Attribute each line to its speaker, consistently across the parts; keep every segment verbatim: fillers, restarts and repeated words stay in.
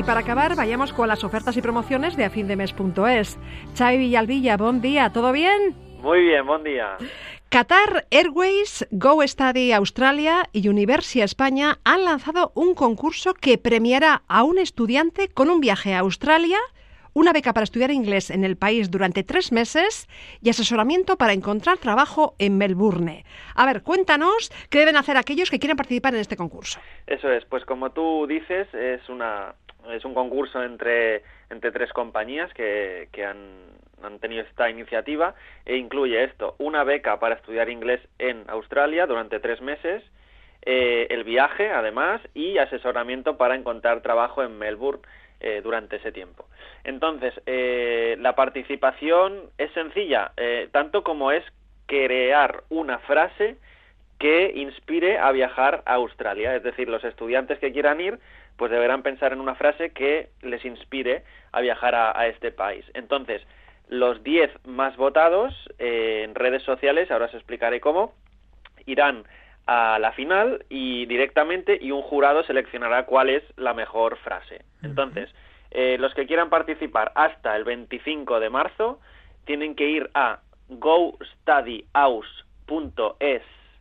Speaker 1: para acabar, vayamos con las ofertas y promociones de afindemes punto es. Xavi Villalbilla, buen día, ¿todo bien?
Speaker 2: Muy bien, buen día.
Speaker 1: Qatar Airways, GoStudy Australia y Universia España han lanzado un concurso que premiará a un estudiante con un viaje a Australia, una beca para estudiar inglés en el país durante tres meses y asesoramiento para encontrar trabajo en Melbourne. A ver, cuéntanos qué deben hacer aquellos que quieran participar en este concurso.
Speaker 2: Eso es, pues como tú dices, es una es un concurso entre, entre tres compañías que, que han, han tenido esta iniciativa e incluye esto, una beca para estudiar inglés en Australia durante tres meses, eh, el viaje además y asesoramiento para encontrar trabajo en Melbourne Eh, durante ese tiempo. Entonces, eh, la participación es sencilla, eh, tanto como es crear una frase que inspire a viajar a Australia. Es decir, los estudiantes que quieran ir, pues deberán pensar en una frase que les inspire a viajar a, a este país. Entonces, los diez más votados eh, en redes sociales, ahora os explicaré cómo, irán a la final y directamente y un jurado seleccionará cuál es la mejor frase. Entonces, eh, los que quieran participar hasta el veinticinco de marzo tienen que ir a gostudyhouse punto es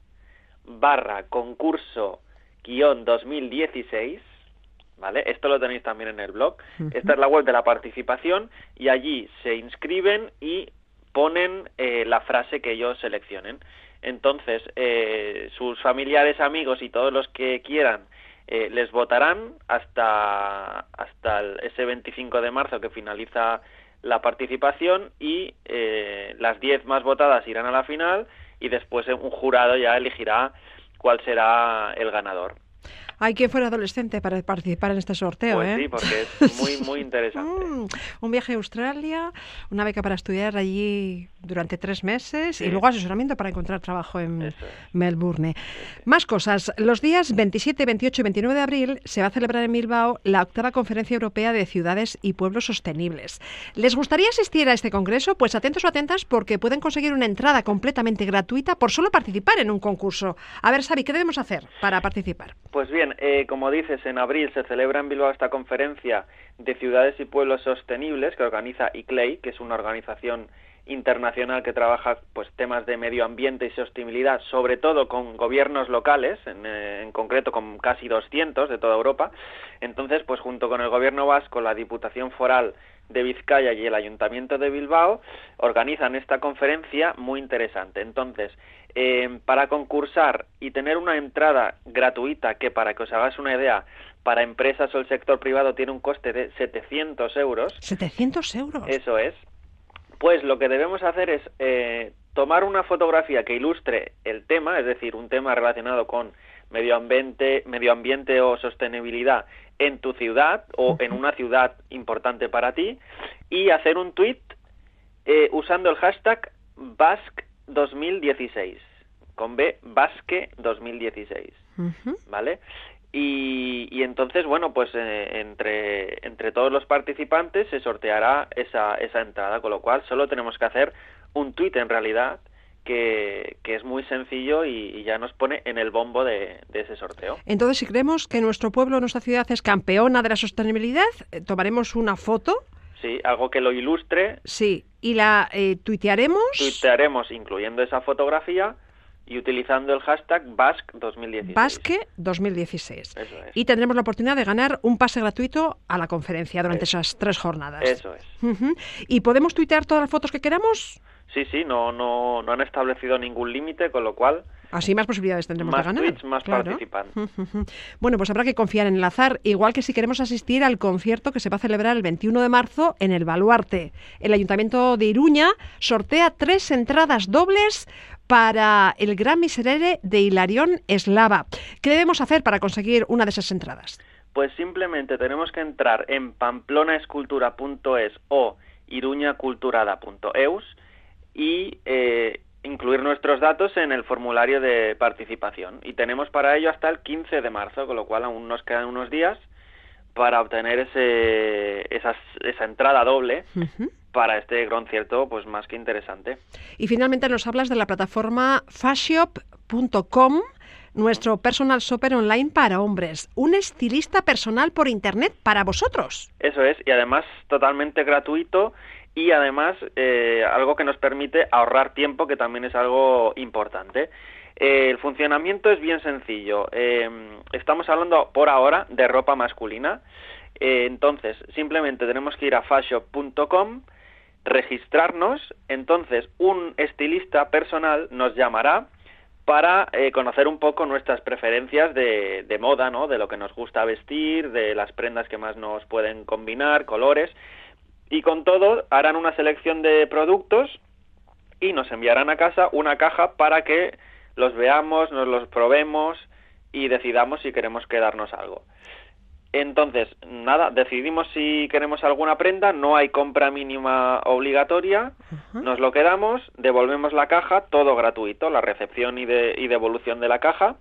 Speaker 2: barra concurso guión dos mil dieciséis, ¿vale? Esto lo tenéis también en el blog. Uh-huh. Esta es la web de la participación y allí se inscriben y ponen eh, la frase que ellos seleccionen. Entonces, eh, sus familiares, amigos y todos los que quieran eh, les votarán hasta, hasta el, ese veinticinco de marzo que finaliza la participación y eh, las diez más votadas irán a la final y después un jurado ya elegirá cuál será el ganador.
Speaker 1: Hay quien fuera adolescente para participar en este sorteo,
Speaker 2: pues
Speaker 1: ¿eh?
Speaker 2: Sí, porque es muy, muy interesante.
Speaker 1: mm, un viaje a Australia, una beca para estudiar allí durante tres meses
Speaker 2: sí.
Speaker 1: y luego asesoramiento para encontrar trabajo en es. Melbourne. Sí. Más cosas. Los días veintisiete, veintiocho y veintinueve de abril se va a celebrar en Bilbao la octava Conferencia Europea de Ciudades y Pueblos Sostenibles. ¿Les gustaría asistir a este congreso? Pues atentos o atentas porque pueden conseguir una entrada completamente gratuita por solo participar en un concurso. A ver, Xavi, ¿qué debemos hacer para participar?
Speaker 2: Pues bien, eh, como dices, en abril se celebra en Bilbao esta conferencia de ciudades y pueblos sostenibles que organiza I C L E I, que es una organización internacional que trabaja pues temas de medio ambiente y sostenibilidad, sobre todo con gobiernos locales, en, eh, en concreto con casi doscientos de toda Europa. Entonces, pues junto con el gobierno vasco, la Diputación Foral de Vizcaya y el Ayuntamiento de Bilbao organizan esta conferencia muy interesante. Entonces, eh, para concursar y tener una entrada gratuita, que para que os hagáis una idea, para empresas o el sector privado tiene un coste de setecientos euros.
Speaker 1: ¿setecientos euros?
Speaker 2: Eso es. Pues lo que debemos hacer es eh, tomar una fotografía que ilustre el tema, es decir, un tema relacionado con medio ambiente, medio ambiente o sostenibilidad en tu ciudad o uh-huh. en una ciudad importante para ti, y hacer un tuit eh, usando el hashtag Basque dos mil dieciséis, con B, Basque dos mil dieciséis, uh-huh. ¿vale? Y, y entonces, bueno, pues eh, entre, entre todos los participantes se sorteará esa, esa entrada, con lo cual solo tenemos que hacer un tuit en realidad, que, que es muy sencillo y, y ya nos pone en el bombo de, de ese sorteo.
Speaker 1: Entonces, si creemos que nuestro pueblo, nuestra ciudad es campeona de la sostenibilidad, tomaremos una foto.
Speaker 2: Sí, algo que lo ilustre.
Speaker 1: Sí, y la eh, tuitearemos.
Speaker 2: Tuitearemos incluyendo esa fotografía y utilizando el hashtag Basque dos mil dieciséis.
Speaker 1: Basque dos mil dieciséis.
Speaker 2: Eso es.
Speaker 1: Y tendremos la oportunidad de ganar un pase gratuito a la conferencia durante
Speaker 2: Eso.
Speaker 1: esas tres jornadas.
Speaker 2: Eso es.
Speaker 1: Uh-huh. ¿Y podemos tuitear todas las fotos que queramos?
Speaker 2: Sí, sí, no, no, no han establecido ningún límite, con lo cual...
Speaker 1: Así más posibilidades tendremos
Speaker 2: más
Speaker 1: de ganar.
Speaker 2: Tweets, más
Speaker 1: claro.
Speaker 2: participantes.
Speaker 1: Uh-huh. Bueno, pues habrá que confiar en el azar, igual que si queremos asistir al concierto que se va a celebrar el veintiuno de marzo en el Baluarte. El Ayuntamiento de Iruña sortea tres entradas dobles para el Gran Miserere de Hilarión Eslava. ¿Qué debemos hacer para conseguir una de esas entradas?
Speaker 2: Pues simplemente tenemos que entrar en pamplonaescultura punto es o iruñaculturada punto eus y eh, incluir nuestros datos en el formulario de participación. Y tenemos para ello hasta el quince de marzo, con lo cual aún nos quedan unos días para obtener ese, esa, esa entrada doble uh-huh. para este concierto, pues más que interesante.
Speaker 1: Y finalmente nos hablas de la plataforma fashshop punto com, nuestro personal shopper online para hombres, un estilista personal por internet para vosotros.
Speaker 2: Eso es, y además totalmente gratuito y además eh, algo que nos permite ahorrar tiempo, que también es algo importante. Eh, el funcionamiento es bien sencillo. Eh, estamos hablando por ahora de ropa masculina. Eh, entonces, simplemente tenemos que ir a fashshop punto com, registrarnos. Entonces, un estilista personal nos llamará para eh, conocer un poco nuestras preferencias de, de moda, ¿no? De lo que nos gusta vestir, de las prendas que más nos pueden combinar, colores. Y con todo, harán una selección de productos y nos enviarán a casa una caja para que los veamos, nos los probemos y decidamos si queremos quedarnos algo. Entonces, nada, decidimos si queremos alguna prenda, no hay compra mínima obligatoria, uh-huh. Nos lo quedamos, devolvemos la caja, todo gratuito, la recepción y, de, y devolución de la caja,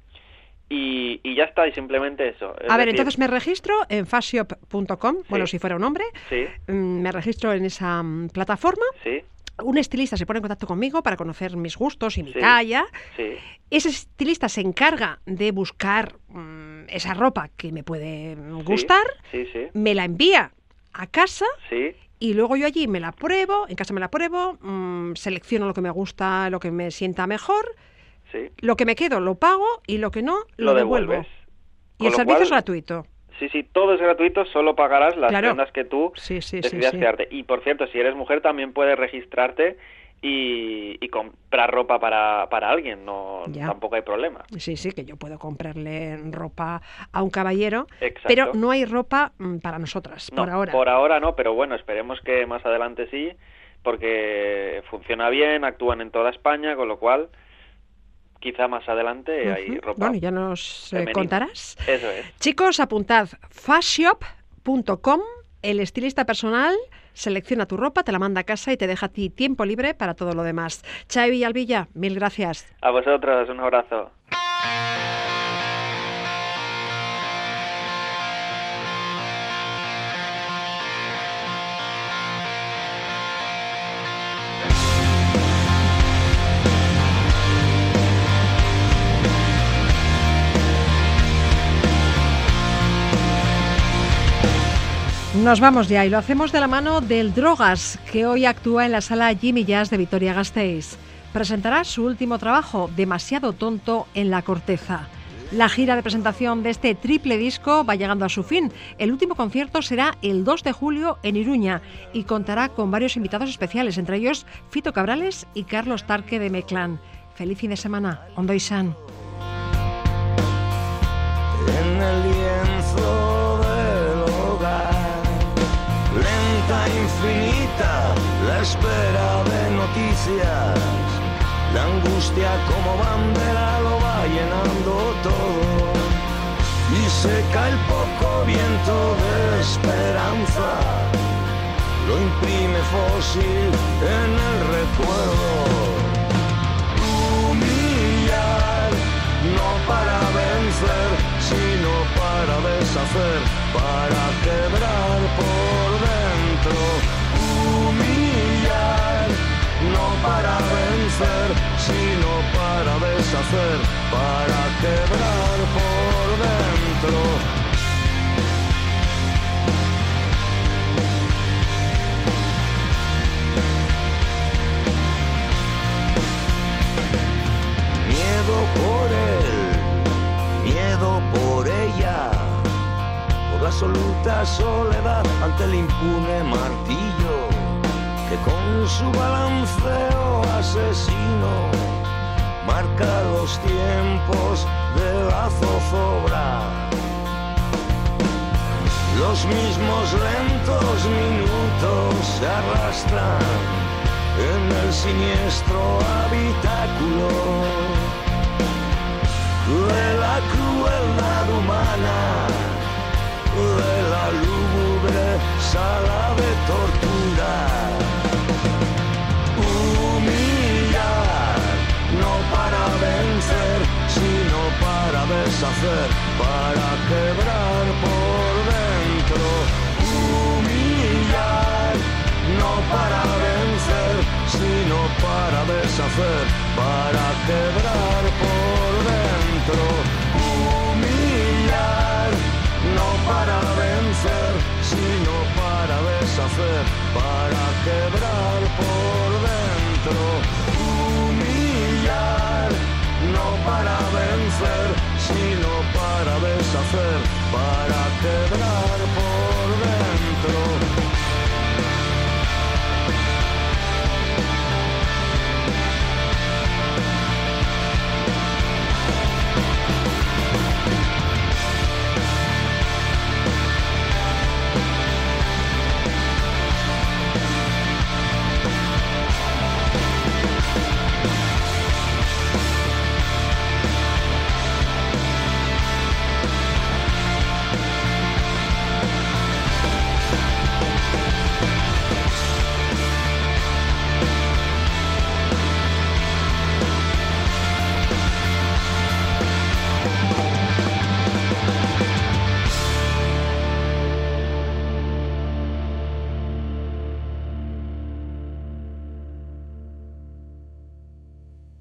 Speaker 2: y, y ya está, y simplemente eso.
Speaker 1: Es a ver, decir... entonces me registro en fashshop punto com, sí. Bueno, si fuera un hombre,
Speaker 2: sí.
Speaker 1: Me registro en esa um, plataforma.
Speaker 2: Sí.
Speaker 1: Un estilista se pone en contacto conmigo para conocer mis gustos y mi sí, talla.
Speaker 2: Sí.
Speaker 1: Ese estilista se encarga de buscar mmm, esa ropa que me puede gustar,
Speaker 2: sí, sí, sí.
Speaker 1: Me la envía a casa
Speaker 2: sí.
Speaker 1: Y luego yo allí me la pruebo, en casa me la pruebo, mmm, selecciono lo que me gusta, lo que me sienta mejor,
Speaker 2: sí.
Speaker 1: Lo que me quedo lo pago y lo que no lo,
Speaker 2: lo
Speaker 1: devuelvo.
Speaker 2: Devuelves.
Speaker 1: Y el servicio cual... es gratuito.
Speaker 2: Sí, sí, todo es gratuito, solo pagarás las
Speaker 1: claro.
Speaker 2: prendas que tú
Speaker 1: sí, sí,
Speaker 2: decidas
Speaker 1: sí, sí.
Speaker 2: quedarte. Y, por cierto, si eres mujer también puedes registrarte y, y comprar ropa para, para alguien, no
Speaker 1: ya.
Speaker 2: Tampoco hay problema.
Speaker 1: Sí, sí, que yo puedo comprarle ropa a un caballero,
Speaker 2: exacto.
Speaker 1: Pero no hay ropa para nosotras,
Speaker 2: no,
Speaker 1: por ahora.
Speaker 2: Por ahora no, pero bueno, esperemos que más adelante sí, porque funciona bien, actúan en toda España, con lo cual... Quizá más adelante uh-huh. hay ropa.
Speaker 1: Bueno, ya nos eh, contarás.
Speaker 2: Eso es.
Speaker 1: Chicos, apuntad fashshop punto com, el estilista personal selecciona tu ropa, te la manda a casa y te deja a ti tiempo libre para todo lo demás. Xavi Villalvilla, mil gracias.
Speaker 2: A vosotros, un abrazo.
Speaker 1: Nos vamos ya y lo hacemos de la mano del Drogas, que hoy actúa en la sala Jimmy Jazz de Vitoria-Gasteiz. Presentará su último trabajo, Demasiado tonto en la corteza. La gira de presentación de este triple disco va llegando a su fin. El último concierto será el dos de julio en Iruña y contará con varios invitados especiales, entre ellos Fito Cabrales y Carlos Tarque de Meclán. Feliz fin de semana. Ondo izan.
Speaker 3: En el lienzo del hogar, lenta, infinita, la espera de noticias, la angustia como bandera lo va llenando todo, y seca el poco viento de esperanza, lo imprime fósil en el recuerdo. Humillar, no para vencer, sino para deshacer, para quebrar por dentro. Humillar, no para vencer, sino para deshacer, para quebrar por dentro. Miedo por él, miedo por ella, por la absoluta soledad ante el impune martillo que con su balanceo asesino marca los tiempos de la zozobra. Los mismos lentos minutos se arrastran en el siniestro habitáculo de la crueldad humana, de la lúgubre sala de tortura. Humillar, no para vencer, sino para deshacer, para quebrar por dentro. Humillar, no para vencer, sino para deshacer, para quebrar por dentro. deshacer, para quebrar por dentro. Humillar, no para vencer, sino para deshacer, para quebrar por